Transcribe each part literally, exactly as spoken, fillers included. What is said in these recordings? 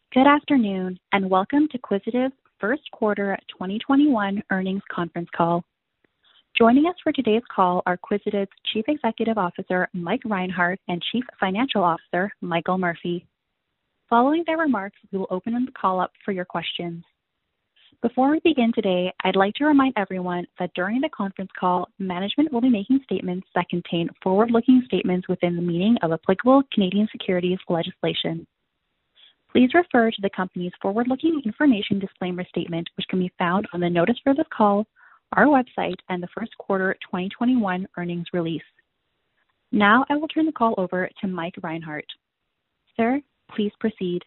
Good afternoon, and welcome to Quisitive's first quarter twenty twenty-one earnings conference call. Joining us for today's call are Quisitive's Chief Executive Officer, Mike Reinhart, and Chief Financial Officer, Michael Murphy. Following their remarks, we will open the call up for your questions. Before we begin today, I'd like to remind everyone that during the conference call, management will be making statements that contain forward-looking statements within the meaning of applicable Canadian securities legislation. Please refer to the company's forward-looking information disclaimer statement, which can be found on the notice for this call, our website, and the first quarter twenty twenty-one earnings release. Now I will turn the call over to Mike Reinhart. Sir, please proceed.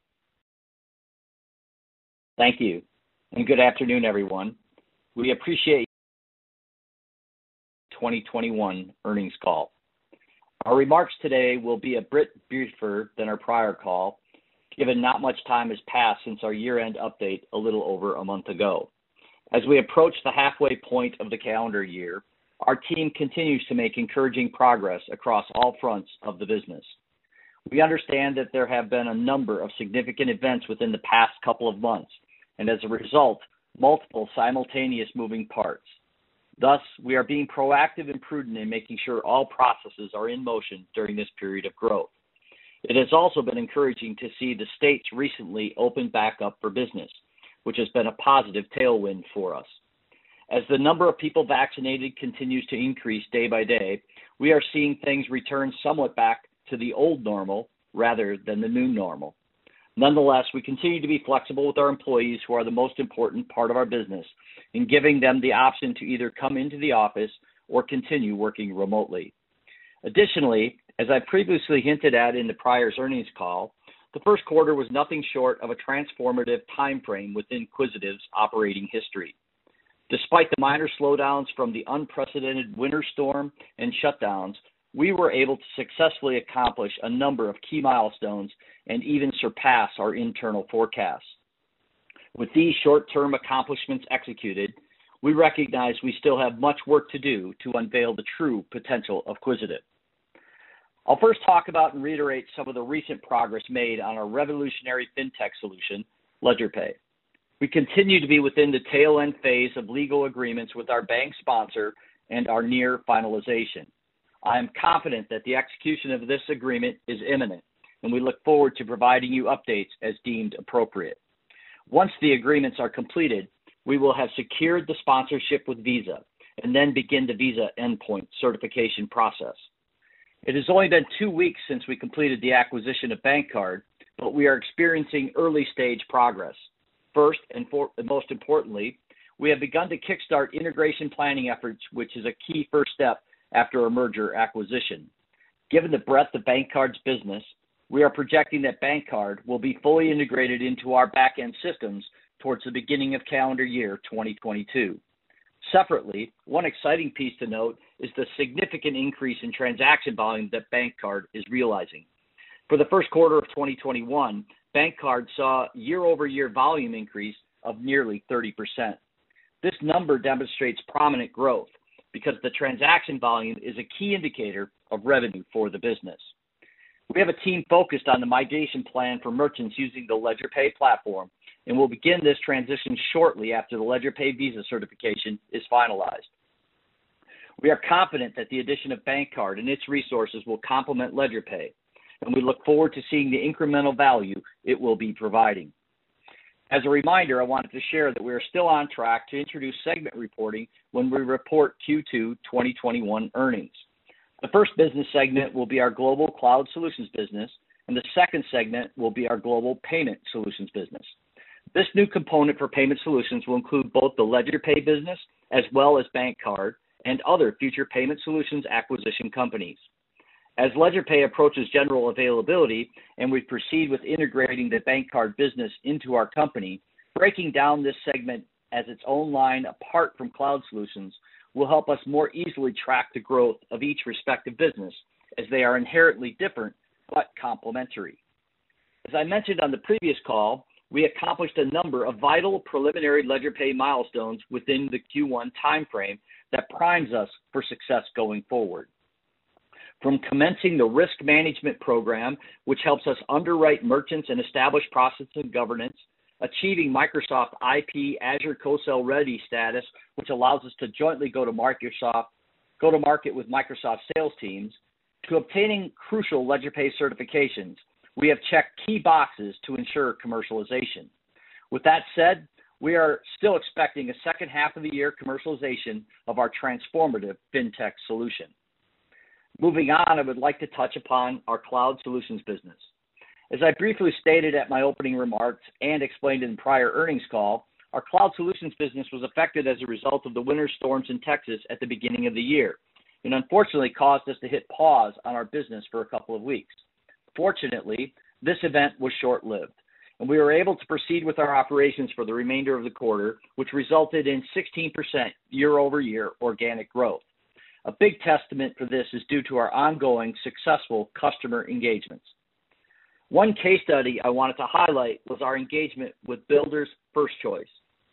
Thank you, and good afternoon, everyone. We appreciate twenty twenty-one earnings call. Our remarks today will be a bit briefer than our prior call, given not much time has passed since our year-end update a little over a month ago. As we approach the halfway point of the calendar year, our team continues to make encouraging progress across all fronts of the business. We understand that there have been a number of significant events within the past couple of months, and as a result, multiple simultaneous moving parts. Thus, we are being proactive and prudent in making sure all processes are in motion during this period of growth. It has also been encouraging to see the states recently open back up for business, which has been a positive tailwind for us. As the number of people vaccinated continues to increase day by day, we are seeing things return somewhat back to the old normal rather than the new normal. Nonetheless, we continue to be flexible with our employees, who are the most important part of our business, in giving them the option to either come into the office or continue working remotely. Additionally, as I previously hinted at in the prior earnings call, the first quarter was nothing short of a transformative time frame within Quisitive's operating history. Despite the minor slowdowns from the unprecedented winter storm and shutdowns, we were able to successfully accomplish a number of key milestones and even surpass our internal forecasts. With these short-term accomplishments executed, we recognize we still have much work to do to unveil the true potential of Quisitive. I'll first talk about and reiterate some of the recent progress made on our revolutionary fintech solution, LedgerPay. We continue to be within the tail end phase of legal agreements with our bank sponsor and are near finalization. I am confident that the execution of this agreement is imminent, and we look forward to providing you updates as deemed appropriate. Once the agreements are completed, we will have secured the sponsorship with Visa and then begin the Visa endpoint certification process. It has only been two weeks since we completed the acquisition of BankCard, but we are experiencing early-stage progress. First, and for, most importantly, we have begun to kickstart integration planning efforts, which is a key first step after a merger acquisition. Given the breadth of BankCard's business, we are projecting that BankCard will be fully integrated into our back-end systems towards the beginning of calendar year twenty twenty-two. Separately, one exciting piece to note is the significant increase in transaction volume that BankCard is realizing. For the first quarter of twenty twenty-one, BankCard saw year-over-year volume increase of nearly thirty percent. This number demonstrates prominent growth because the transaction volume is a key indicator of revenue for the business. We have a team focused on the migration plan for merchants using the LedgerPay platform, and will begin this transition shortly after the LedgerPay Visa certification is finalized. We are confident that the addition of BankCard and its resources will complement LedgerPay, and we look forward to seeing the incremental value it will be providing. As a reminder, I wanted to share that we are still on track to introduce segment reporting when we report Q two twenty twenty-one earnings. The first business segment will be our Global Cloud Solutions business, and the second segment will be our Global Payment Solutions business. This new component for Payment Solutions will include both the LedgerPay business as well as BankCard and other future payment solutions acquisition companies. As LedgerPay approaches general availability and we proceed with integrating the BankCard business into our company, breaking down this segment as its own line apart from Cloud Solutions will help us more easily track the growth of each respective business, as they are inherently different but complementary. As I mentioned on the previous call, we accomplished a number of vital preliminary LedgerPay milestones within the Q one timeframe that primes us for success going forward. From commencing the risk management program, which helps us underwrite merchants and establish process and governance, achieving Microsoft I P Azure co-sell ready status, which allows us to jointly go to Microsoft, go to market with Microsoft sales teams, to obtaining crucial LedgerPay certifications. We have checked key boxes to ensure commercialization. With that said, we are still expecting a second half of the year commercialization of our transformative FinTech solution. Moving on, I would like to touch upon our cloud solutions business. As I briefly stated at my opening remarks and explained in the prior earnings call, our cloud solutions business was affected as a result of the winter storms in Texas at the beginning of the year, and unfortunately caused us to hit pause on our business for a couple of weeks. Fortunately, this event was short-lived, and we were able to proceed with our operations for the remainder of the quarter, which resulted in sixteen percent year-over-year organic growth. A big testament for this is due to our ongoing successful customer engagements. One case study I wanted to highlight was our engagement with Builders First Choice,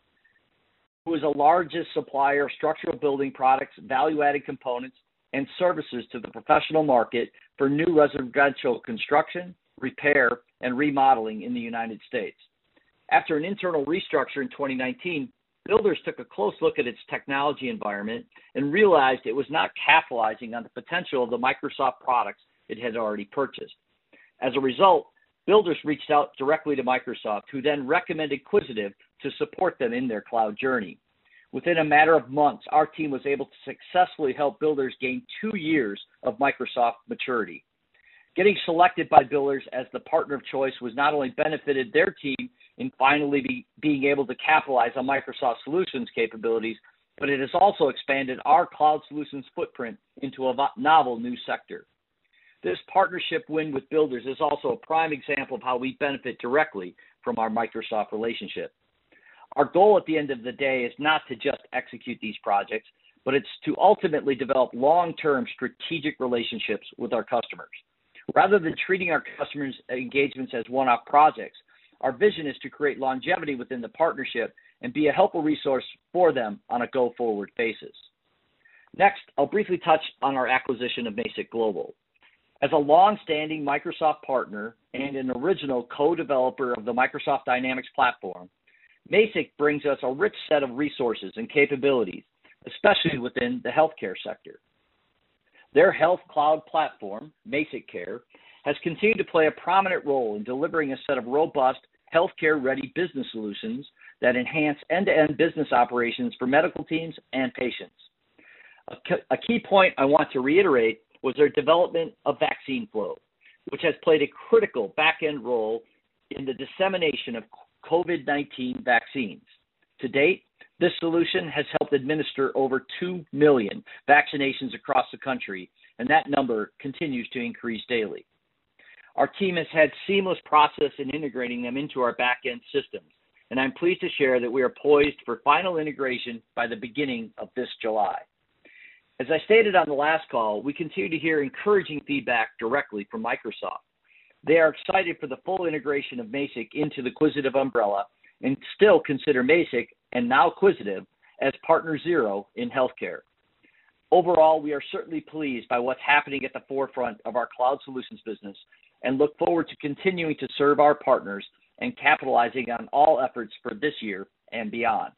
who is the largest supplier of structural building products, value-added components, and services to the professional market for new residential construction, repair, and remodeling in the United States. After an internal restructure in twenty nineteen, Builders took a close look at its technology environment and realized it was not capitalizing on the potential of the Microsoft products it had already purchased. As a result, Builders reached out directly to Microsoft, who then recommended Quisitive to support them in their cloud journey. Within a matter of months, our team was able to successfully help Builders gain two years of Microsoft maturity. Getting selected by Builders as the partner of choice was not only benefited their team in finally be, being able to capitalize on Microsoft Solutions capabilities, but it has also expanded our cloud solutions footprint into a novel new sector. This partnership win with Builders is also a prime example of how we benefit directly from our Microsoft relationship. Our goal at the end of the day is not to just execute these projects, but it's to ultimately develop long-term strategic relationships with our customers. Rather than treating our customers' engagements as one-off projects, our vision is to create longevity within the partnership and be a helpful resource for them on a go-forward basis. Next, I'll briefly touch on our acquisition of Mazik Global. As a long-standing Microsoft partner and an original co-developer of the Microsoft Dynamics platform, Mazik brings us a rich set of resources and capabilities, especially within the healthcare sector. Their health cloud platform, MazikCare, has continued to play a prominent role in delivering a set of robust, healthcare-ready business solutions that enhance end-to-end business operations for medical teams and patients. A key point I want to reiterate was their development of Vaccine Flow, which has played a critical back-end role in the dissemination of COVID nineteen vaccines. To date, this solution has helped administer over two million vaccinations across the country, and that number continues to increase daily. Our team has had seamless process in integrating them into our back-end systems, and I'm pleased to share that we are poised for final integration by the beginning of this July. As I stated on the last call, we continue to hear encouraging feedback directly from Microsoft. They are excited for the full integration of Mazik into the Quisitive umbrella and still consider Mazik, and now Quisitive, as partner zero in healthcare. Overall, we are certainly pleased by what's happening at the forefront of our cloud solutions business and look forward to continuing to serve our partners and capitalizing on all efforts for this year and beyond.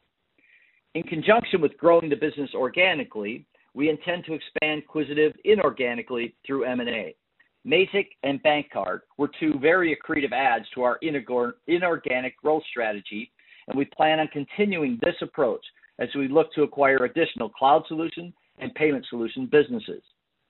In conjunction with growing the business organically, we intend to expand Quisitive inorganically through M and A. Mazik and BankCard were two very accretive adds to our inorganic growth strategy, and we plan on continuing this approach as we look to acquire additional cloud solution and payment solution businesses.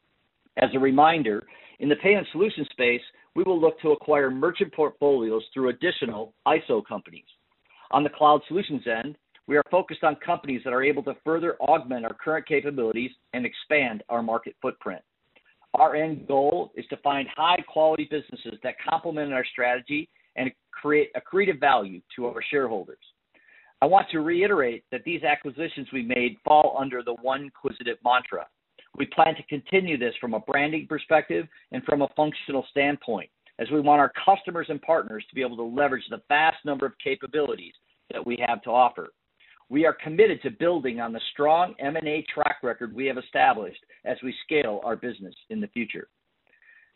As a reminder, in the payment solution space, we will look to acquire merchant portfolios through additional I S O companies. On the cloud solutions end, we are focused on companies that are able to further augment our current capabilities and expand our market footprint. Our end goal is to find high-quality businesses that complement our strategy and create accretive value to our shareholders. I want to reiterate that these acquisitions we made fall under the One Quisitive mantra. We plan to continue this from a branding perspective and from a functional standpoint, as we want our customers and partners to be able to leverage the vast number of capabilities that we have to offer. We are committed to building on the strong M and A track record we have established as we scale our business in the future.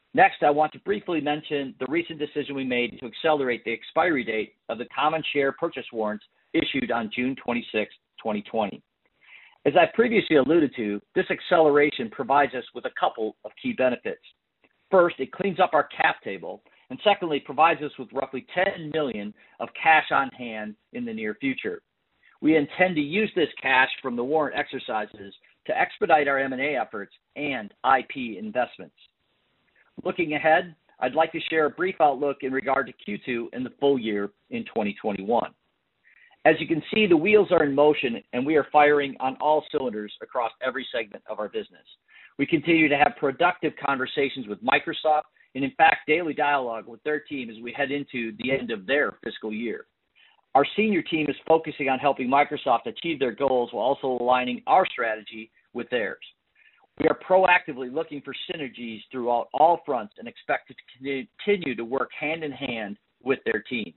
Next, I want to briefly mention the recent decision we made to accelerate the expiry date of the common share purchase warrants issued on June twenty-sixth, twenty twenty. As I previously alluded to, this acceleration provides us with a couple of key benefits. First, it cleans up our cap table, and secondly, provides us with roughly ten million dollars of cash on hand in the near future. We intend to use this cash from the warrant exercises to expedite our M and A efforts and I P investments. Looking ahead, I'd like to share a brief outlook in regard to Q two and the full year in twenty twenty-one. As you can see, the wheels are in motion and we are firing on all cylinders across every segment of our business. We continue to have productive conversations with Microsoft and, in fact, daily dialogue with their team as we head into the end of their fiscal year. Our senior team is focusing on helping Microsoft achieve their goals while also aligning our strategy with theirs. We are proactively looking for synergies throughout all fronts and expect to continue to work hand in hand with their teams.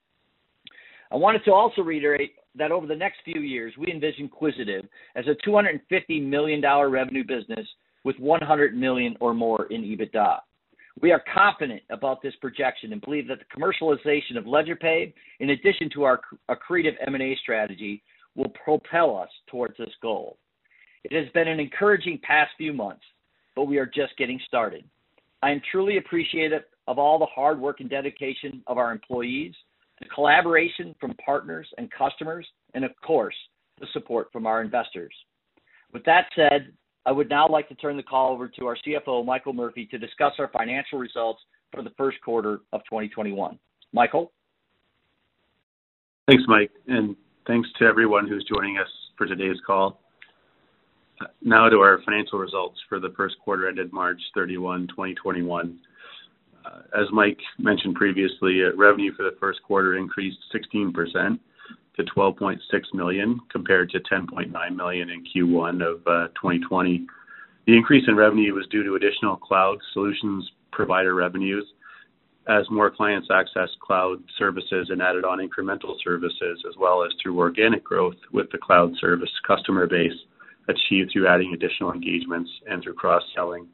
I wanted to also reiterate that over the next few years, we envision Quisitive as a two hundred fifty million dollars revenue business with one hundred million dollars or more in EBITDA. We are confident about this projection and believe that the commercialization of LedgerPay, in addition to our accretive M and A strategy, will propel us towards this goal. It has been an encouraging past few months, but we are just getting started. I am truly appreciative of all the hard work and dedication of our employees, the collaboration from partners and customers, and of course, the support from our investors. With that said, I would now like to turn the call over to our C F O, Michael Murphy, to discuss our financial results for the first quarter of twenty twenty-one. Michael? Thanks, Mike, and thanks to everyone who's joining us for today's call. Now to our financial results for the first quarter ended March thirty-first, twenty twenty-one. Uh, as Mike mentioned previously, uh, revenue for the first quarter increased sixteen percent to twelve point six million dollars compared to ten point nine million dollars in Q one of uh, twenty twenty. The increase in revenue was due to additional cloud solutions provider revenues as more clients accessed cloud services and added on incremental services, as well as through organic growth with the cloud service customer base achieved through adding additional engagements and through cross-selling.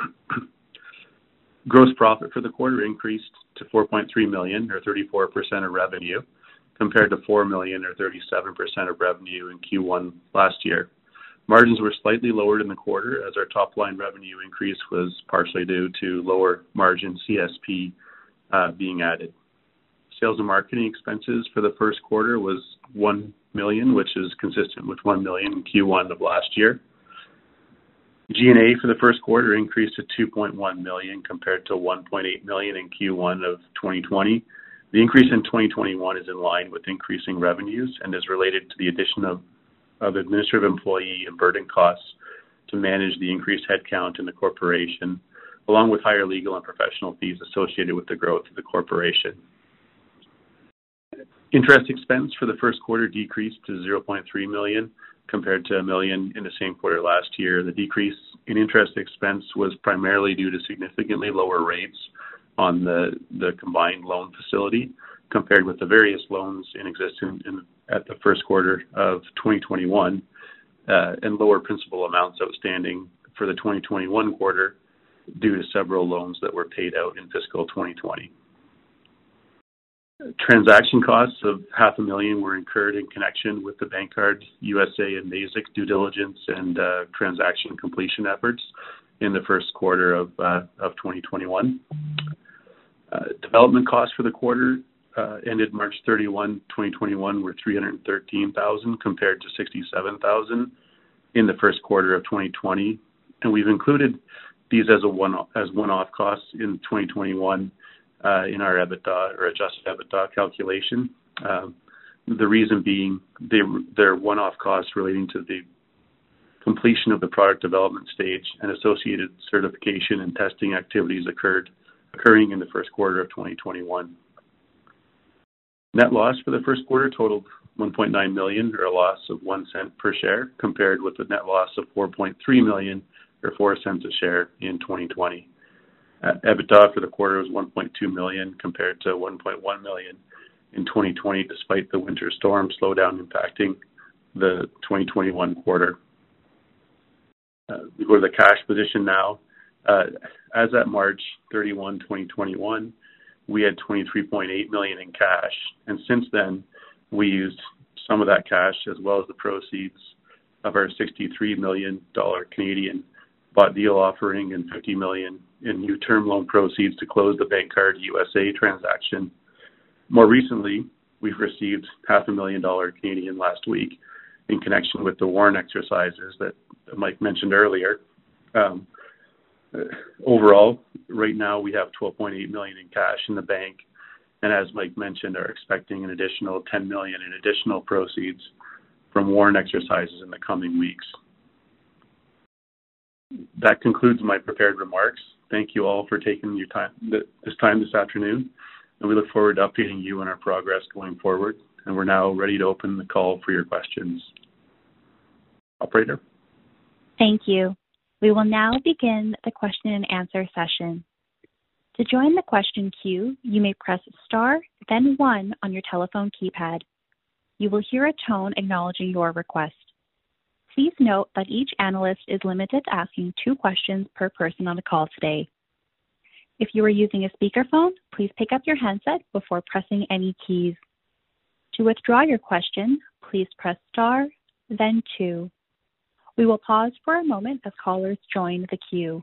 Gross profit for the quarter increased to four point three million dollars or thirty-four percent of revenue compared to four million dollars or thirty-seven percent of revenue in Q one last year. Margins were slightly lowered in the quarter as our top-line revenue increase was partially due to lower margin C S P uh, being added. Sales and marketing expenses for the first quarter was one million dollars, which is consistent with one million dollars in Q one of last year. G and A for the first quarter increased to two point one million dollars compared to one point eight million dollars in Q one of twenty twenty. The increase in twenty twenty-one is in line with increasing revenues and is related to the addition of, of administrative employee and burden costs to manage the increased headcount in the corporation, along with higher legal and professional fees associated with the growth of the corporation. Interest expense for the first quarter decreased to zero point three million dollars compared to a million in the same quarter last year. The decrease in interest expense was primarily due to significantly lower rates on the, the combined loan facility compared with the various loans in existence in, at the first quarter of twenty twenty-one uh, and lower principal amounts outstanding for the twenty twenty-one quarter due to several loans that were paid out in fiscal twenty twenty. Transaction costs of half a million were incurred in connection with the BankCard U S A and Mazik due diligence and uh, transaction completion efforts in the first quarter of uh, of twenty twenty-one. Uh, development costs for the quarter uh, ended March thirty-first, twenty twenty-one were three hundred thirteen thousand dollars compared to sixty-seven thousand dollars in the first quarter of twenty twenty, and we've included these as a one as one-off costs in twenty twenty-one. Uh, in our EBITDA or adjusted EBITDA calculation. Um, the reason being they, they're one-off costs relating to the completion of the product development stage and associated certification and testing activities occurred occurring in the first quarter of twenty twenty-one. Net loss for the first quarter totaled one point nine million dollars or a loss of one cent per share compared with a net loss of four point three million dollars or four cents a share in twenty twenty. Uh, EBITDA for the quarter was one point two million dollars compared to one point one million dollars in twenty twenty, despite the winter storm slowdown impacting the twenty twenty-one quarter. Uh, we go to the cash position now. Uh, as at March thirty-first, twenty twenty-one, we had twenty-three point eight million dollars in cash, and since then, we used some of that cash as well as the proceeds of our sixty-three million dollars Canadian bought deal offering and fifty million dollars in new term loan proceeds to close the BankCard U S A transaction. More recently, we've received half a million dollar Canadian last week in connection with the warrant exercises that Mike mentioned earlier. Um, overall, right now we have twelve point eight million in cash in the bank, and as Mike mentioned, are expecting an additional ten million in additional proceeds from warrant exercises in the coming weeks. That concludes my prepared remarks. Thank you all for taking your time this time this afternoon, and we look forward to updating you on our progress going forward. And we're now ready to open the call for your questions. Operator? Thank you. We will now begin the question and answer session. To join the question queue, you may press star, then one on your telephone keypad. You will hear a tone acknowledging your request. Please note that each analyst is limited to asking two questions per person on the call today. If you are using a speakerphone, please pick up your handset before pressing any keys. To withdraw your question, please press star, then two. We will pause for a moment as callers join the queue.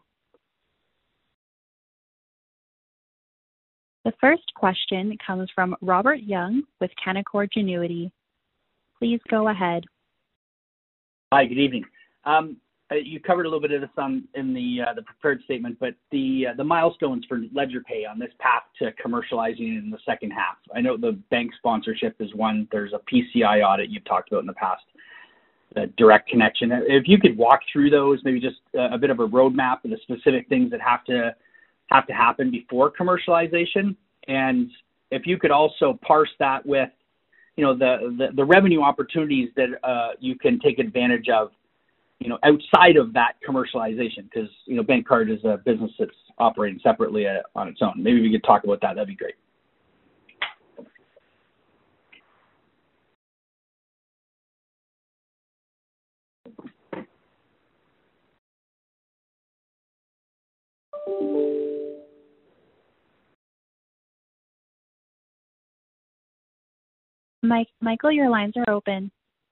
The first question comes from Robert Young with Canaccord Genuity. Please go ahead. Hi, good evening. Um, you covered a little bit of this on, in the uh, the prepared statement, but the uh, the milestones for LedgerPay on this path to commercializing in the second half. I know the bank sponsorship is one. There's a P C I audit you've talked about in the past, the direct connection. If you could walk through those, maybe just a, a bit of a roadmap of the specific things that have to have to happen before commercialization, and if you could also parse that with, you know, the, the, the revenue opportunities that uh, you can take advantage of, you know, outside of that commercialization, because, you know, BankCard is a business that's operating separately uh, on its own. Maybe we could talk about that. That'd be great. Mike, Michael, your lines are open.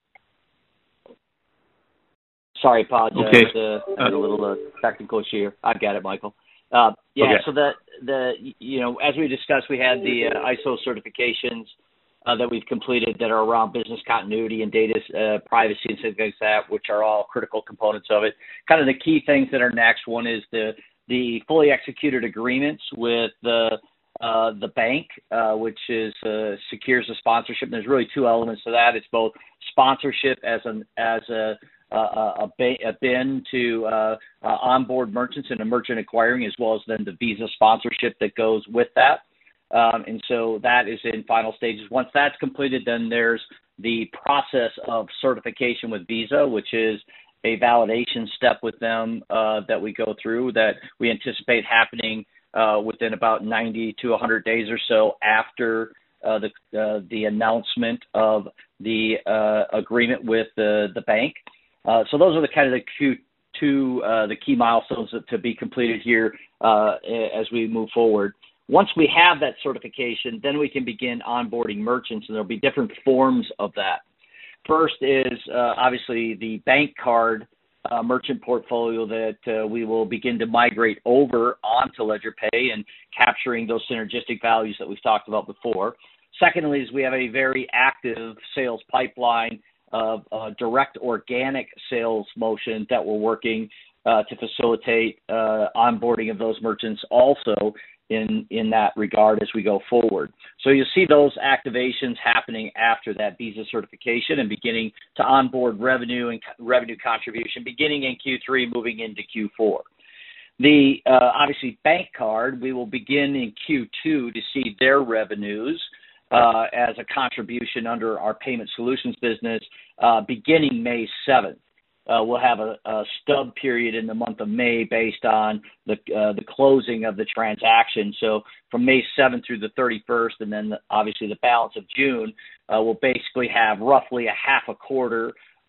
Sorry, apologize. Okay. Uh, I had a little uh, technical issue here. I've got it, Michael. Uh, yeah, okay. so the, the, you know, as we discussed, we had the uh, I S O certifications uh, that we've completed that are around business continuity and data uh, privacy and things like that, which are all critical components of it. Kind of the key things that are next, one is the, the fully executed agreements with the Uh, the bank, uh, which is uh, secures the sponsorship. And there's really two elements to that. It's both sponsorship as an as a a, a, a B I N to uh, uh, onboard merchants and a merchant acquiring, as well as then the Visa sponsorship that goes with that. Um, and so that is in final stages. Once that's completed, then there's the process of certification with Visa, which is a validation step with them uh, that we go through that we anticipate happening Uh, within about ninety to one hundred days or so after uh, the uh, the announcement of the uh, agreement with the the bank. Uh, so those are the kind of the Q two uh, the key milestones to be completed here uh, as we move forward. Once we have that certification, then we can begin onboarding merchants, and there'll be different forms of that. First is uh, obviously the BankCard Uh, merchant portfolio that uh, we will begin to migrate over onto LedgerPay and capturing those synergistic values that we've talked about before. Secondly, is we have a very active sales pipeline of uh, direct organic sales motion that we're working uh, to facilitate uh, onboarding of those merchants also in, in that regard as we go forward. So you'll see those activations happening after that Visa certification and beginning to onboard revenue and revenue contribution beginning in Q three, moving into Q four. The uh, obviously BankCard, we will begin in Q two to see their revenues uh, as a contribution under our payment solutions business uh, beginning May seventh. Uh, we'll have a, a stub period in the month of May based on the uh, the closing of the transaction. So from May seventh through the thirty-first, and then the, obviously the balance of June, uh, we'll basically have roughly a half a quarter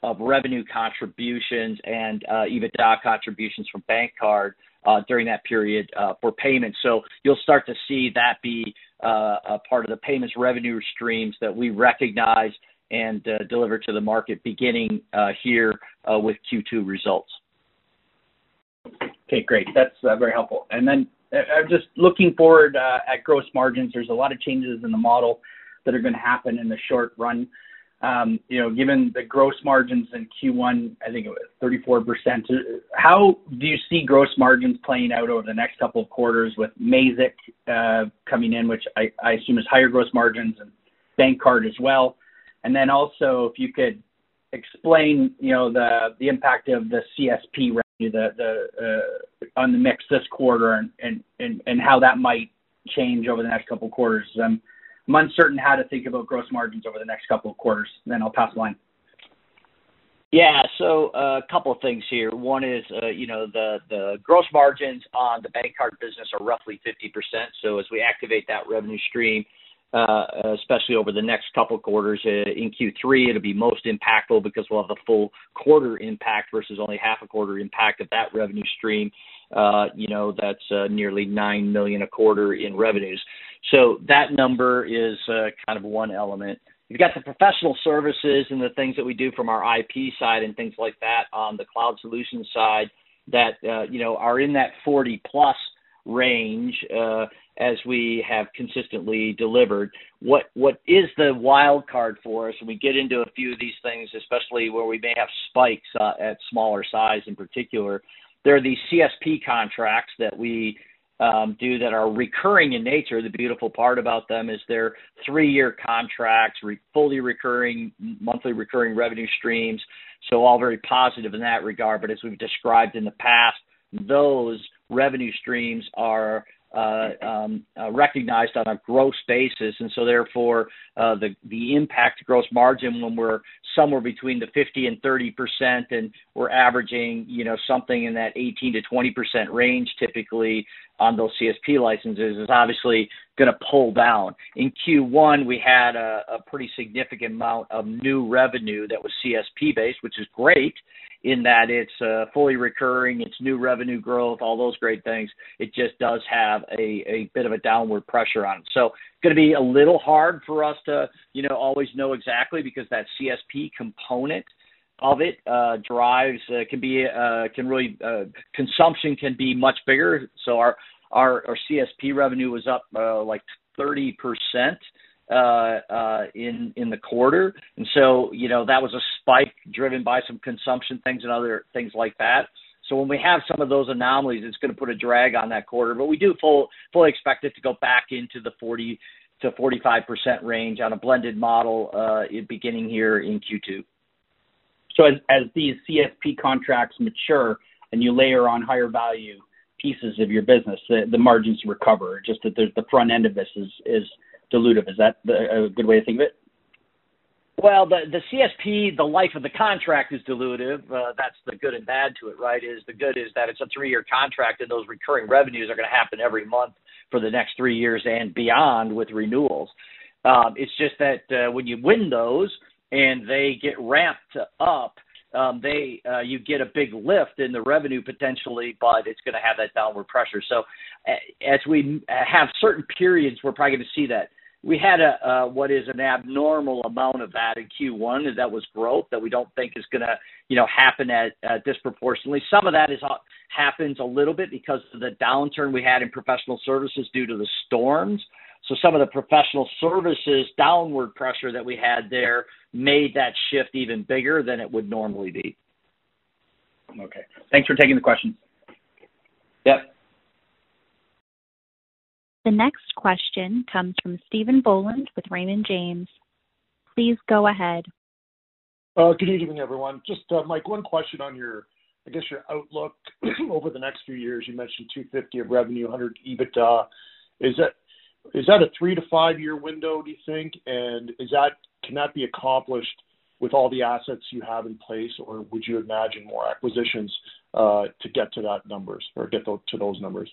of revenue contributions and uh, EBITDA contributions from BankCard uh, during that period uh, for payments. So you'll start to see that be uh, a part of the payments revenue streams that we recognize and uh, deliver to the market beginning uh, here uh, with Q two results. Okay, great. That's uh, very helpful. And then uh, I'm just looking forward uh, at gross margins. There's a lot of changes in the model that are going to happen in the short run. Um, you know, given the gross margins in Q one, I think it was thirty-four percent. How do you see gross margins playing out over the next couple of quarters with Mazik uh, coming in, which I, I assume is higher gross margins, and BankCard as well? And then also, if you could explain, you know, the the impact of the C S P revenue, the the uh, on the mix this quarter, and, and and and how that might change over the next couple of quarters. I'm, I'm uncertain how to think about gross margins over the next couple of quarters. Then I'll pass the line. Yeah, so uh, a couple of things here. One is, uh, you know, the, the gross margins on the BankCard business are roughly fifty percent. So as we activate that revenue stream, uh, especially over the next couple of quarters, uh, in Q three, it'll be most impactful because we'll have the full quarter impact versus only half a quarter impact of that revenue stream. Uh, you know, that's uh, nearly nine million dollars a quarter in revenues. So that number is uh, kind of one element. You've got the professional services and the things that we do from our I P side and things like that on the cloud solutions side that, uh, you know, are in that forty plus range uh, as we have consistently delivered. What What is the wild card for us? And we get into a few of these things, especially where we may have spikes uh, at smaller size in particular. There are these C S P contracts that we Um, do that are recurring in nature. The beautiful part about them is they're three-year contracts, re- fully recurring, monthly recurring revenue streams, so all very positive in that regard. But as we've described in the past, those revenue streams are uh, um, uh, recognized on a gross basis, and so therefore uh, the the impact to gross margin when we're somewhere between the fifty and thirty percent, and we're averaging, you know, something in that eighteen to twenty percent range typically on those C S P licenses is obviously going to pull down. In Q one, we had a, a pretty significant amount of new revenue that was C S P based, which is great in that it's uh, fully recurring, it's new revenue growth, all those great things. It just does have a, a bit of a downward pressure on it. So it's going to be a little hard for us to, you know, always know exactly, because that C S P component of it uh, drives uh, can be uh, can really uh, consumption can be much bigger. So our our, our C S P revenue was up uh, like thirty percent uh, uh, in in the quarter, and so you know that was a spike driven by some consumption things and other things like that. So when we have some of those anomalies, it's going to put a drag on that quarter. But we do full, fully expect it to go back into the forty to forty-five percent range on a blended model uh, beginning here in Q two. So as, as these C S P contracts mature and you layer on higher value pieces of your business, the, the margins recover. Just that there's the front end of this is, is dilutive. Is that the, a good way to think of it? Well, the, the C S P, the life of the contract is dilutive. Uh, that's the good and bad to it, right? Is the good is that it's a three-year contract, and those recurring revenues are going to happen every month for the next three years and beyond with renewals. Um, it's just that uh, when you win those, and they get ramped up, um, they uh, you get a big lift in the revenue potentially, but it's going to have that downward pressure. So uh, as we have certain periods, we're probably going to see that. We had a uh, what is an abnormal amount of that in Q one, and that was growth that we don't think is going to, you know, happen at uh, disproportionately. Some of that is uh, happens a little bit because of the downturn we had in professional services due to the storms. So some of the professional services downward pressure that we had there made that shift even bigger than it would normally be. Okay. Thanks for taking the question. Yep. The next question comes from Stephen Boland with Raymond James. Please go ahead. Uh, good evening, everyone. Just, uh, Mike, one question on your, I guess, your outlook over the next few years. You mentioned two hundred fifty of revenue, one hundred EBITDA. Is that Is that a three to five year window, do you think? And is that can that be accomplished with all the assets you have in place, or would you imagine more acquisitions uh, to get to that numbers or get to, to those numbers?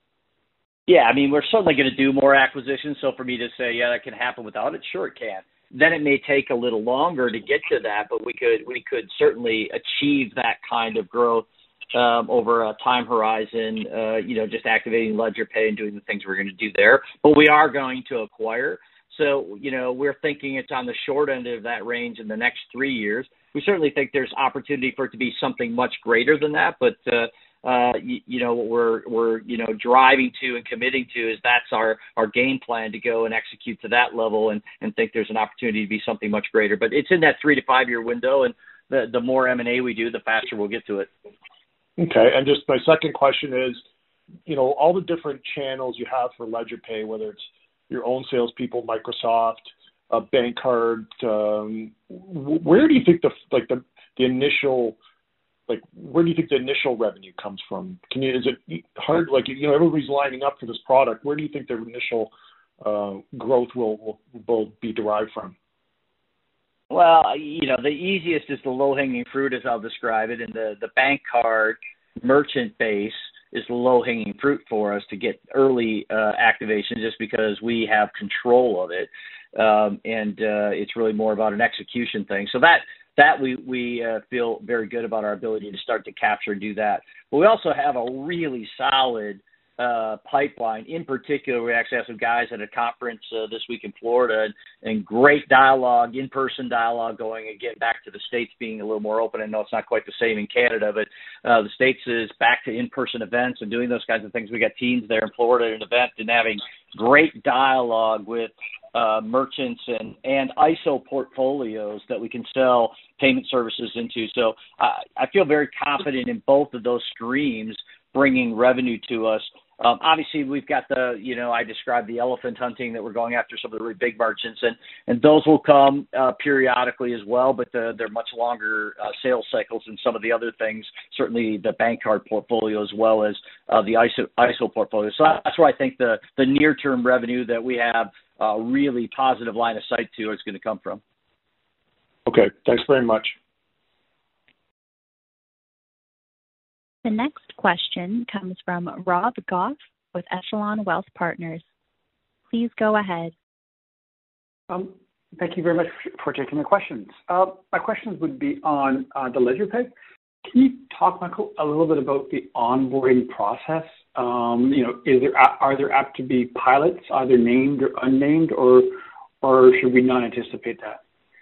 Yeah, I mean, we're certainly going to do more acquisitions. So for me to say, yeah, that can happen without it, sure it can. then it may take a little longer to get to that, but we could we could certainly achieve that kind of growth um, over a time horizon, uh, you know, just activating LedgerPay and doing the things we're going to do there. But we are going to acquire. So, you know, we're thinking it's on the short end of that range in the next three years. We certainly think there's opportunity for it to be something much greater than that, but uh, Uh, you, you know, what we're, we're, you know, driving to and committing to is that's our, our game plan to go and execute to that level and, and think there's an opportunity to be something much greater. But it's in that three to five year window, and the, the more M and A we do, the faster we'll get to it. Okay. And just my second question is, you know, all the different channels you have for LedgerPay, whether it's your own salespeople, Microsoft, uh, BankCard, um, where do you think the, like the, the initial Like, where do you think the initial revenue comes from? Can you, is it hard, like, you know, everybody's lining up for this product. Where do you think the initial uh, growth will, will, will be derived from? Well, you know, the easiest is the low-hanging fruit, as I'll describe it, and the, the bank card merchant base is the low-hanging fruit for us to get early uh, activation just because we have control of it, um, and uh, it's really more about an execution thing. So that That we, we uh, feel very good about our ability to start to capture and do that. But we also have a really solid uh, pipeline. In particular, we actually have some guys at a conference uh, this week in Florida, and, and great dialogue, in-person dialogue going, again, back to the States being a little more open. I know it's not quite the same in Canada, but uh, the States is back to in-person events and doing those kinds of things. We got teams there in Florida at an event and having great dialogue with Uh, merchants and, and I S O portfolios that we can sell payment services into. So uh, I feel very confident in both of those streams bringing revenue to us. Um, obviously, we've got the, you know, I described the elephant hunting that we're going after some of the really big merchants, and, and those will come uh, periodically as well, but the, they're much longer uh, sales cycles than some of the other things, certainly the bank card portfolio as well as uh, the I S O, I S O portfolio. So that's where I think the, the near-term revenue that we have a uh, really positive line of sight to is going to come from. Okay, thanks very much. The next question comes from Rob Goff with Echelon Wealth Partners. Please go ahead. Um, thank you very much for taking the questions. Uh, my questions would be on uh, the LedgerPay. Can you talk, Michael, a little bit about the onboarding process? Um, you know, is there are there apt to be pilots, either named or unnamed, or or should we not anticipate that?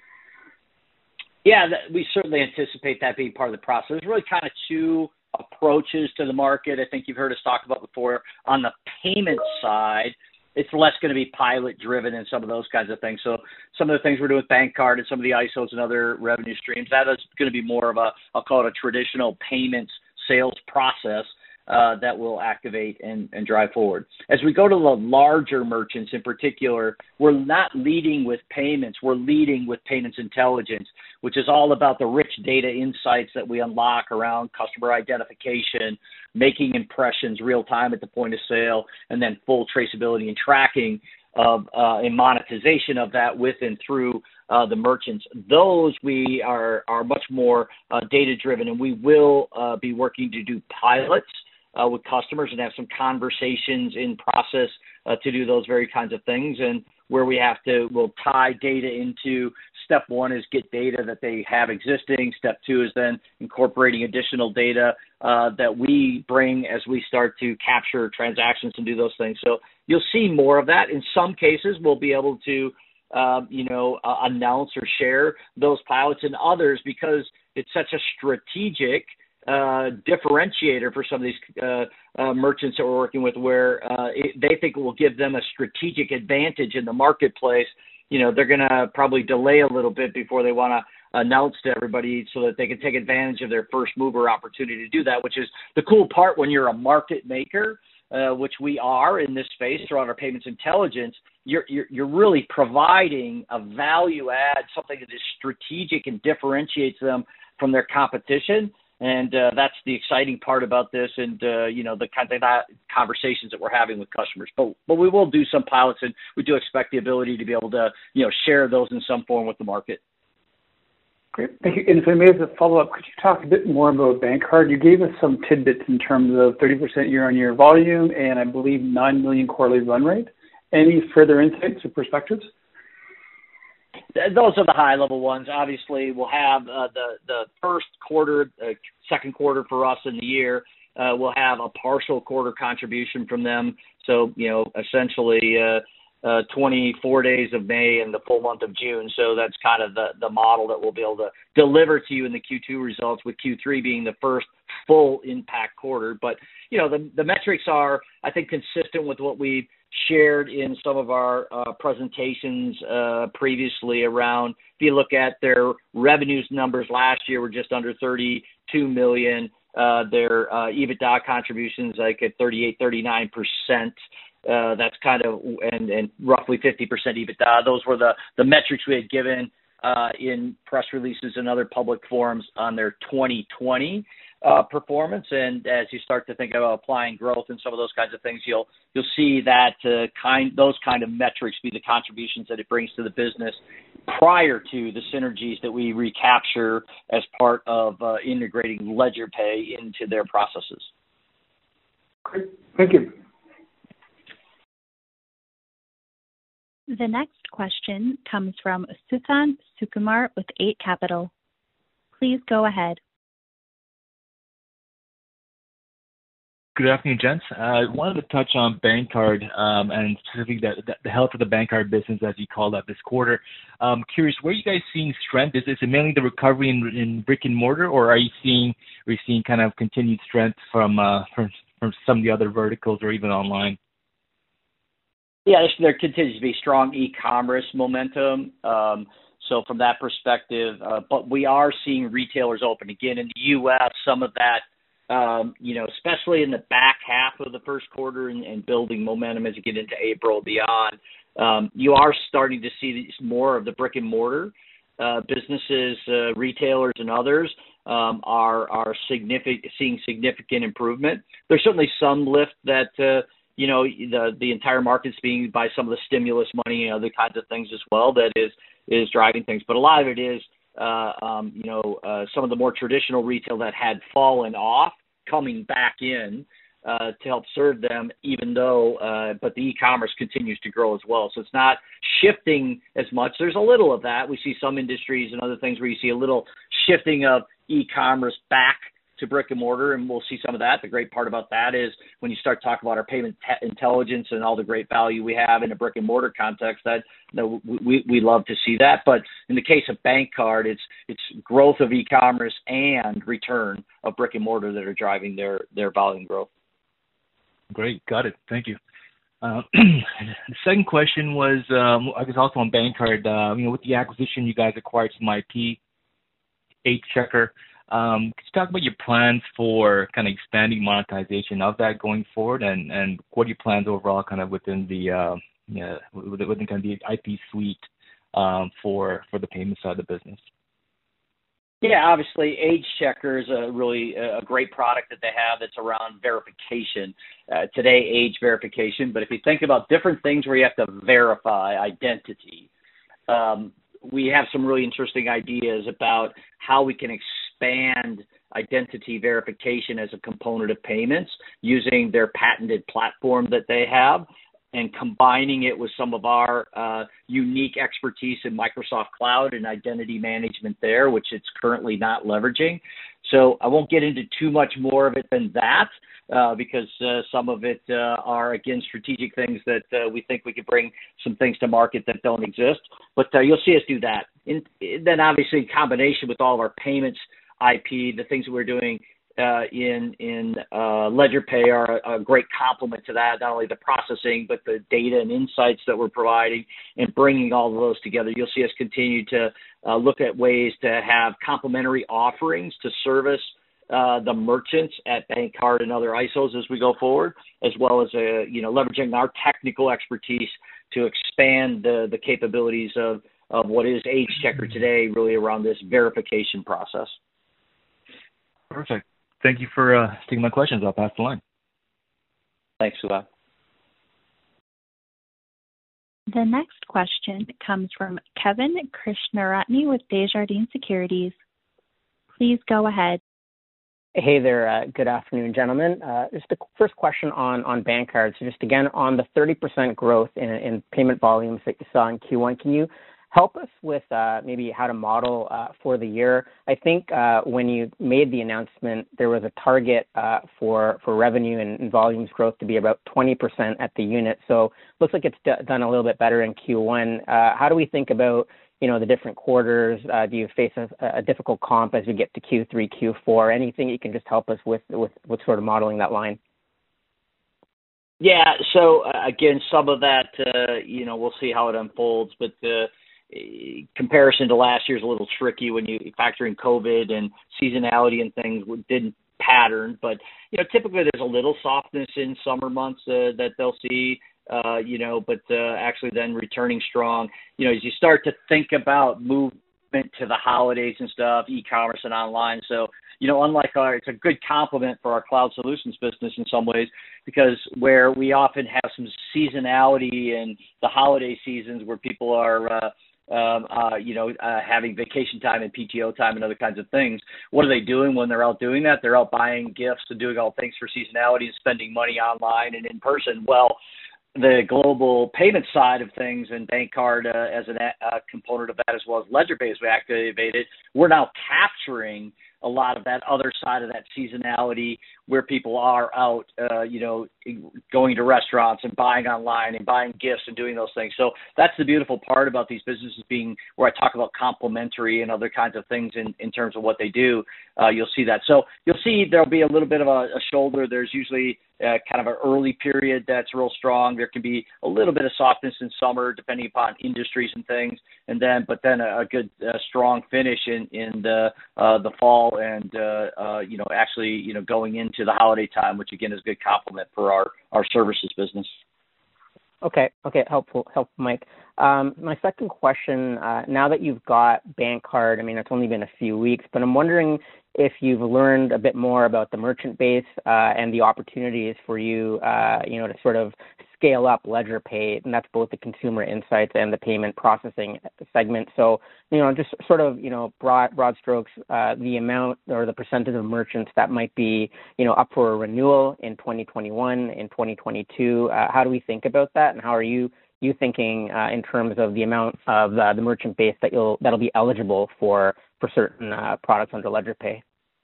Yeah, that, we certainly anticipate that being part of the process. There's really kind of two approaches to the market. I think you've heard us talk about before. On the payment side, it's less going to be pilot driven and some of those kinds of things. So some of the things we're doing with bank card and some of the I S Os and other revenue streams, that is going to be more of a, I'll call it a traditional payments sales process uh, that will activate and, and drive forward. As we go to the larger merchants in particular, we're not leading with payments. We're leading with payments intelligence, which is all about the rich data insights that we unlock around customer identification, making impressions real time at the point of sale, and then full traceability and tracking of uh, and monetization of that with and through uh, the merchants. Those we are are much more uh, data driven, and we will uh, be working to do pilots uh, with customers and have some conversations in process uh, to do those very kinds of things. And where we have to, we'll tie data into step one is get data that they have existing. Step two is then incorporating additional data uh, that we bring as we start to capture transactions and do those things. So you'll see more of that. In some cases, we'll be able to, uh, you know, uh, announce or share those pilots. In others, because it's such a strategic uh, differentiator for some of these uh, uh, merchants that we're working with, where uh, it, they think it will give them a strategic advantage in the marketplace. You know, they're going to probably delay a little bit before they want to announce to everybody so that they can take advantage of their first mover opportunity to do that, which is the cool part when you're a market maker, uh, which we are in this space throughout our payments intelligence. You're, you're, you're really providing a value add, something that is strategic and differentiates them from their competition. And uh, that's the exciting part about this, and uh, you know, the kind of conversations that we're having with customers. But but we will do some pilots, and we do expect the ability to be able to, you know, share those in some form with the market. Great, thank you. And if I may, as a follow-up, could you talk a bit more about BankCard? You gave us some tidbits in terms of thirty percent year-on-year volume, and I believe nine million quarterly run rate. Any further insights or perspectives? Uh, those are the high-level ones. Obviously, we'll have uh, the the first quarter, uh, second quarter for us in the year. Uh, we'll have a partial quarter contribution from them. So, you know, essentially uh, uh, twenty-four days of May and the full month of June. So that's kind of the, the model that we'll be able to deliver to you in the Q two results, with Q three being the first full impact quarter. But, you know, the, the metrics are, I think, consistent with what we've shared in some of our uh, presentations uh, previously around. If you look at their revenues numbers last year, were just under thirty-two million. Uh, their uh, EBITDA contributions like at thirty-eight, thirty-nine percent. Uh, that's kind of, and, and roughly fifty percent EBITDA. Those were the, the metrics we had given uh, in press releases and other public forums on their twenty twenty uh, performance. And as you start to think about applying growth and some of those kinds of things, you'll you'll see that uh, kind those kind of metrics be the contributions that it brings to the business prior to the synergies that we recapture as part of uh, integrating LedgerPay into their processes. Great. Thank you. The next question comes from Suthan Sukumar with Eight Capital. Please go ahead. Good afternoon, gents. I uh, wanted to touch on BankCard um, and specifically the, the health of the BankCard business, as you called out this quarter. Um, curious, where are you guys seeing strength? Is, is it mainly the recovery in, in brick and mortar, or are you seeing are you seeing kind of continued strength from uh, from from some of the other verticals or even online? Yeah, there continues to be strong e-commerce momentum. Um, so from that perspective, uh, but we are seeing retailers open again in the U S. Some of that. Um, you know, especially in the back half of the first quarter and, and building momentum as you get into April and beyond, um, you are starting to see more of the brick and mortar uh, businesses, uh, retailers and others um, are are significant, seeing significant improvement. There's certainly some lift that, uh, you know, the, the entire market's being by some of the stimulus money and other kinds of things as well that is, is driving things. But a lot of it is, Uh, um, you know, uh, some of the more traditional retail that had fallen off coming back in uh, to help serve them, even though, uh, but the e-commerce continues to grow as well. So it's not shifting as much. There's a little of that. We see some industries and other things where you see a little shifting of e-commerce back to brick and mortar, and we'll see some of that. The great part about that is when you start talking about our payment te- intelligence and all the great value we have in a brick and mortar context, that you know, we we love to see that. But in the case of BankCard, it's it's growth of e-commerce and return of brick and mortar that are driving their their volume growth. Great, got it. Thank you. Uh, the second question was, um, I guess, also on BankCard. Uh, you know, with the acquisition, you guys acquired some I P, AgeChecker. Um, could you talk about your plans for kind of expanding monetization of that going forward, and, and what are your plans overall kind of within the uh, yeah, within kind of the I P suite um, for for the payment side of the business? Yeah, obviously, AgeChecker is a really a great product that they have that's around verification. Uh, today, age verification, but if you think about different things where you have to verify identity, um, we have some really interesting ideas about how we can expand identity verification as a component of payments using their patented platform that they have and combining it with some of our uh, unique expertise in Microsoft Cloud and identity management there, which it's currently not leveraging. So I won't get into too much more of it than that uh, because uh, some of it uh, are, again, strategic things that uh, we think we could bring some things to market that don't exist. But uh, you'll see us do that. And then obviously in combination with all of our payments I P, the things that we're doing uh, in in uh, LedgerPay are a, a great complement to that, not only the processing, but the data and insights that we're providing and bringing all of those together. You'll see us continue to uh, look at ways to have complementary offerings to service uh, the merchants at BankCard and other I S Os as we go forward, as well as uh, you know leveraging our technical expertise to expand the, the capabilities of, of what is AgeChecker today, really around this verification process. Perfect. Thank you for uh, taking my questions. I'll pass the line. Thanks, Suba. The next question comes from Kevin Krishnaratne with Desjardins Securities. Please go ahead. Hey there. Uh, good afternoon, gentlemen. Uh, just the first question on, on BankCard. So just again, on the thirty percent growth in, in payment volumes that you saw in Q one, can you help us with uh, maybe how to model uh, for the year. I think uh, when you made the announcement, there was a target uh, for for revenue and, and volumes growth to be about twenty percent at the unit. So looks like it's d- done a little bit better in Q one. Uh, how do we think about, you know, the different quarters? Uh, do you face a, a difficult comp as we get to Q three, Q four? Anything you can just help us with with, with sort of modeling that line? Yeah. So uh, again, some of that, uh, you know, we'll see how it unfolds, but uh, comparison to last year is a little tricky when you factor in COVID and seasonality and things didn't pattern. But, you know, typically there's a little softness in summer months uh, that they'll see, uh, you know, but uh, actually then returning strong. You know, as you start to think about movement to the holidays and stuff, e-commerce and online. So, you know, unlike our, it's a good complement for our cloud solutions business in some ways, because where we often have some seasonality in the holiday seasons where people are, uh, um, uh, you know, uh, having vacation time and P T O time and other kinds of things. What are they doing when they're out doing that? They're out buying gifts and doing all things for seasonality and spending money online and in person. Well, the global payment side of things and BankCard uh, as a uh, component of that, as well as LedgerPay as we activated, we're now capturing a lot of that other side of that seasonality where people are out, uh, you know, going to restaurants and buying online and buying gifts and doing those things. So that's the beautiful part about these businesses being where I talk about complementary and other kinds of things in, in terms of what they do. Uh, you'll see that. So you'll see there'll be a little bit of a, a shoulder. There's usually uh, kind of an early period that's real strong. There can be a little bit of softness in summer depending upon industries and things. And then, but then a, a good, uh, strong finish in, in the, uh, the fall and, uh, uh, you know, actually, you know, going into the holiday time, which again is a good complement for our, our services business. Okay. Okay. Helpful, helpful, Mike. Um, my second question, uh, now that you've got BankCard, I mean, it's only been a few weeks, but I'm wondering if you've learned a bit more about the merchant base uh, and the opportunities for you, uh, you know, to sort of scale up LedgerPay, and that's both the consumer insights and the payment processing segment. So, you know, just sort of, you know, broad broad strokes, uh, the amount or the percentage of merchants that might be, you know, up for a renewal in twenty twenty-one, in twenty twenty-two. Uh, how do we think about that, and how are you you thinking uh, in terms of the amount of uh, the merchant base that you'll that'll be eligible for for certain uh, products under LedgerPay?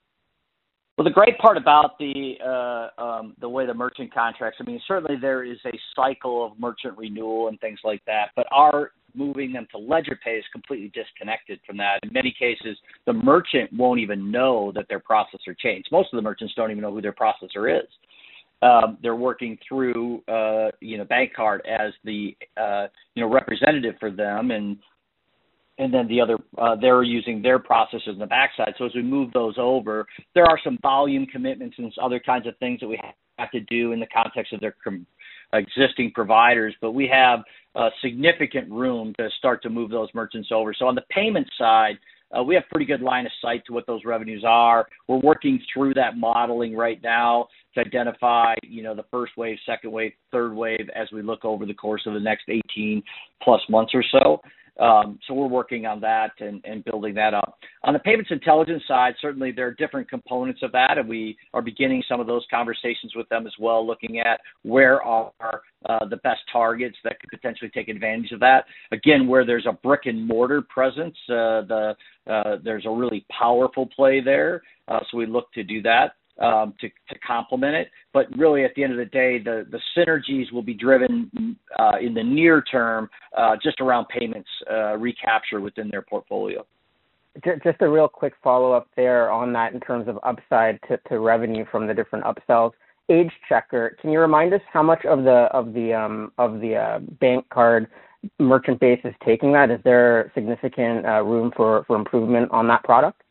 Well, the great part about the uh, um, the way the merchant contracts, I mean, certainly there is a cycle of merchant renewal and things like that, but our moving them to LedgerPay is completely disconnected from that. In many cases, the merchant won't even know that their processor changed. Most of the merchants don't even know who their processor is. Um, they're working through, uh, you know, BankCard as the, uh, you know, representative for them, and and then the other, uh, they're using their processors on the backside. So as we move those over, there are some volume commitments and other kinds of things that we have to do in the context of their com- existing providers, but we have uh, significant room to start to move those merchants over. So on the payment side, Uh, we have pretty good line of sight to what those revenues are. We're working through that modeling right now to identify, you know, the first wave, second wave, third wave as we look over the course of the next eighteen plus months or so. Um, so we're working on that and, and building that up. On the payments intelligence side, certainly there are different components of that, and we are beginning some of those conversations with them as well, looking at where are uh, the best targets that could potentially take advantage of that. Again, where there's a brick and mortar presence, uh, the uh, there's a really powerful play there. Uh, so we look to do that. Um, to, to complement it. But really, at the end of the day, the, the synergies will be driven uh, in the near term uh, just around payments uh, recapture within their portfolio. Just a real quick follow-up there on that in terms of upside to, to revenue from the different upsells. Age Checker, can you remind us how much of the of the um, of the uh, BankCard merchant base is taking that? Is there significant uh, room for, for improvement on that product?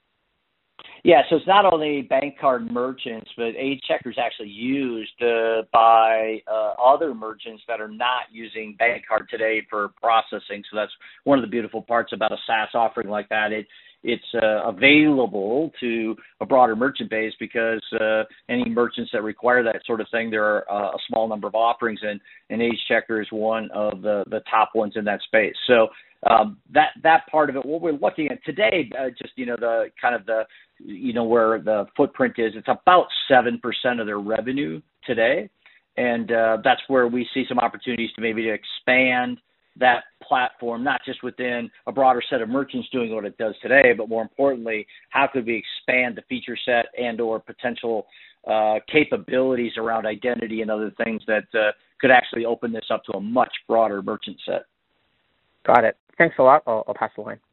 Yeah, so it's not only BankCard merchants, but Age Checker is actually used uh, by uh, other merchants that are not using BankCard today for processing. So that's one of the beautiful parts about a SaaS offering like that. It it's uh, available to a broader merchant base because uh, any merchants that require that sort of thing, there are uh, a small number of offerings, and, and Age Checker is one of the, the top ones in that space. So um, that that part of it, what we're looking at today, uh, just you know the kind of the you know, where the footprint is, it's about seven percent of their revenue today. And uh, that's where we see some opportunities to maybe to expand that platform, not just within a broader set of merchants doing what it does today, but more importantly, how could we expand the feature set and or potential uh, capabilities around identity and other things that uh, could actually open this up to a much broader merchant set. Got it. Thanks a lot. I'll, I'll pass the line.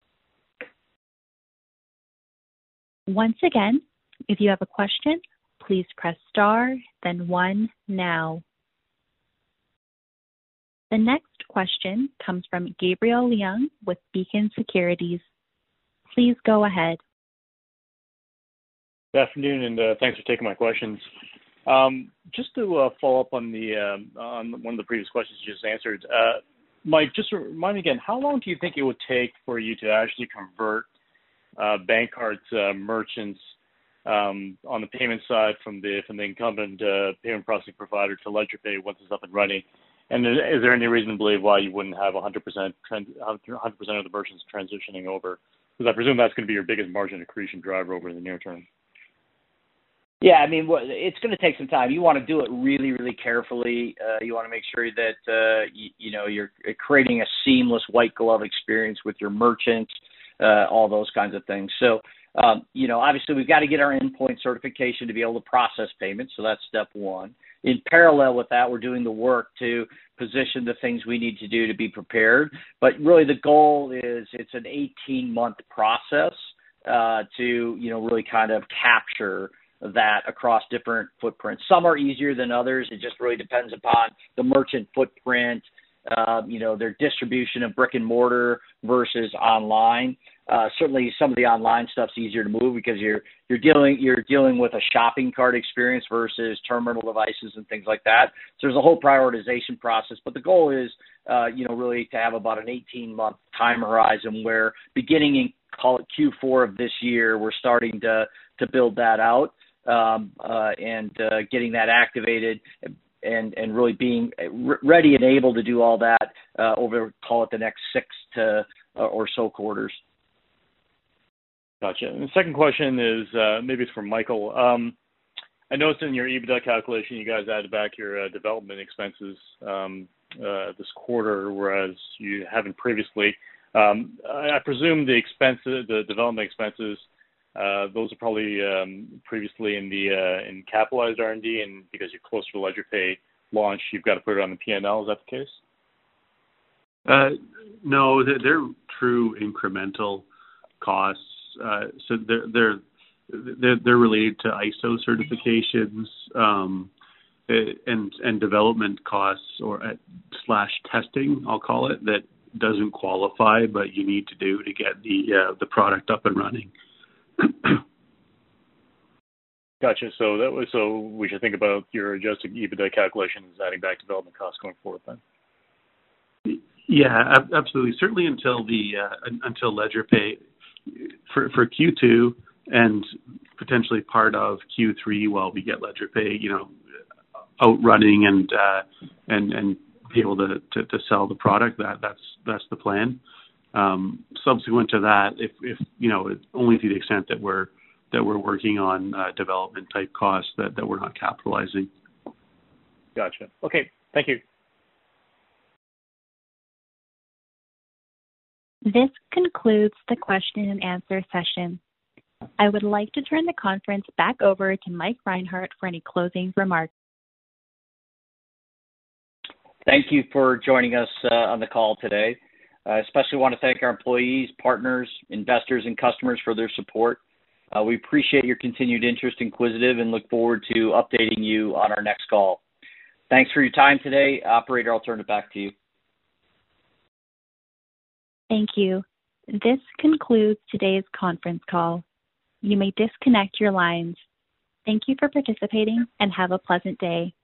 Once again, if you have a question, please press star, then one now. The next question comes from Gabriel Leung with Beacon Securities. Please go ahead. Good afternoon, and uh, thanks for taking my questions. Um, just to uh, follow up on the um, on one of the previous questions you just answered, uh, Mike, just remind me again, how long do you think it would take for you to actually convert uh, BankCard's uh, merchants um, on the payment side from the from the incumbent uh, payment processing provider to LedgerPay once it's up and running? And is there any reason to believe why you wouldn't have one hundred percent trans- one hundred percent of the merchants transitioning over? Because I presume that's going to be your biggest margin accretion driver over the near term. Yeah, I mean, it's going to take some time. You want to do it really, really carefully. Uh, you want to make sure that, uh, you, you know, you're creating a seamless white glove experience with your merchants, uh, all those kinds of things. So, um, you know, obviously we've got to get our endpoint certification to be able to process payments. So that's step one. In parallel with that, we're doing the work to position the things we need to do to be prepared. But really the goal is it's an eighteen-month process uh, to, you know, really kind of capture that across different footprints. Some are easier than others. It just really depends upon the merchant footprint, uh, you know, their distribution of brick and mortar versus online. Uh, certainly some of the online stuff's easier to move because you're you're dealing you're dealing with a shopping cart experience versus terminal devices and things like that. So there's a whole prioritization process. But the goal is, uh, you know, really to have about an eighteen-month time horizon where beginning in, call it Q four of this year, we're starting to to build that out. Um, uh, and uh, getting that activated and, and really being ready and able to do all that uh, over, call it the next six to uh, or so quarters. Gotcha. And the second question is, uh, maybe it's for Michael. Um, I noticed in your EBITDA calculation, you guys added back your uh, development expenses um, uh, this quarter, whereas you haven't previously. Um, I, I presume the expenses, the development expenses, Uh, those are probably um, previously in the uh, in capitalized R and D, and because you're closer to LedgerPay launch, you've got to put it on the P and L. Is that the case? Uh, no, they're, they're true incremental costs. Uh, so they're they're they're, they're related to I S O certifications um, and and development costs or uh, slash testing, I'll call it, that doesn't qualify, but you need to do to get the uh, the product up and running. Gotcha. So that was so we should think about your adjusted EBITDA calculations adding back development costs going forward then. Yeah, absolutely. Certainly until the uh, until LedgerPay for for Q two and potentially part of Q three while we get LedgerPay, you know, out running and uh, and and be able to, to, to sell the product. That that's that's the plan. Um, subsequent to that, if, if you know, only to the extent that we're that we're working on uh, development type costs that, that we're not capitalizing. Gotcha. Okay. Thank you. This concludes the question and answer session. I would like to turn the conference back over to Mike Reinhart for any closing remarks. Thank you for joining us uh, on the call today. I especially want to thank our employees, partners, investors, and customers for their support. Uh, we appreciate your continued interest in Quisitive and look forward to updating you on our next call. Thanks for your time today. Operator, I'll turn it back to you. Thank you. This concludes today's conference call. You may disconnect your lines. Thank you for participating and have a pleasant day.